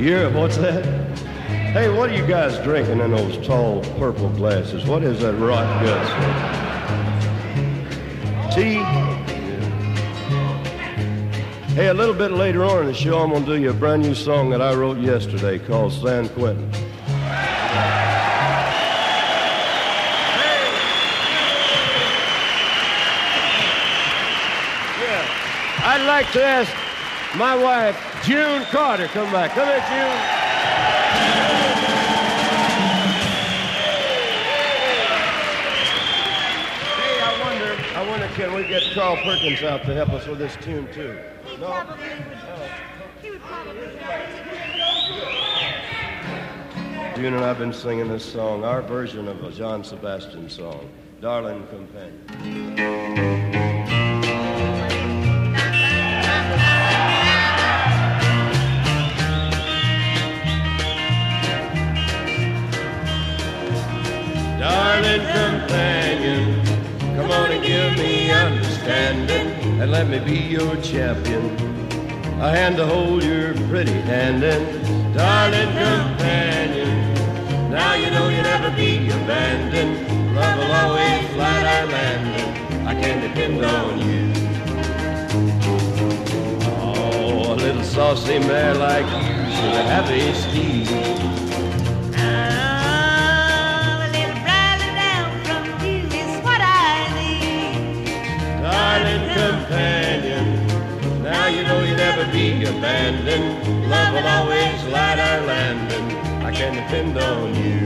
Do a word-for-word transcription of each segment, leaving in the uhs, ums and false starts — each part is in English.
Yeah, what's that? Hey, what are you guys drinking in those tall purple glasses? What is that rot gut stuff? Tea? Hey, a little bit later on in the show, I'm going to do you a brand new song that I wrote yesterday called San Quentin. I'd like to ask my wife, June Carter, come back. Come here, June. Hey, I wonder, I wonder, can we get Carl Perkins out to help us with this tune, too? He No? probably would. He would probably help. June and I have been singing this song, our version of a John Sebastian song, Darling Companion. Darling companion, come on and give me understanding, and let me be your champion. A hand to hold your pretty hand in, darling companion. Now you know you'll never be abandoned. Love will always fly our landing. I can depend on you. Oh, a little saucy mare like you should have a steed. Darling companion, now you know you'll never be abandoned. Love will always light our landing. I can depend on you.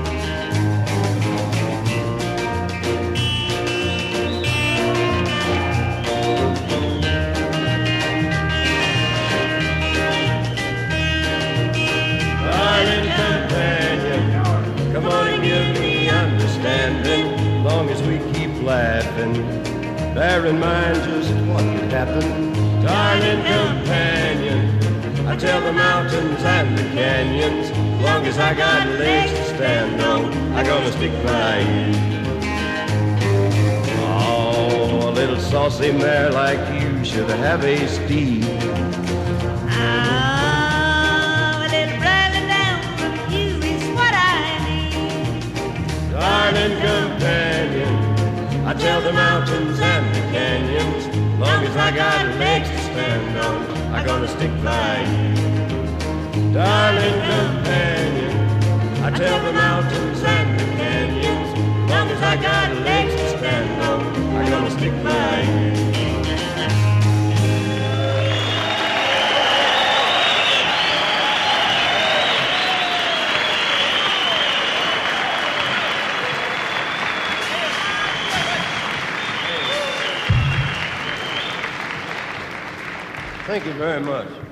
Darling companion, come on and give me understanding. Long as we keep laughing, bear in mind just what could happen. Darling companion, I tell the mountains and the canyons, long as I got legs to stand on, I'm gonna stick by you. Oh, a little saucy mare like you should have a steed. Oh, a little brother down from you is what I need. Darling companion, I tell the mountains and the canyons, long as I got legs to stand on, I'm gonna stick by you. Darling companion, I tell the mountains and the canyons, long as I got legs to stand on, I'm gonna stick by you. Thank you very much.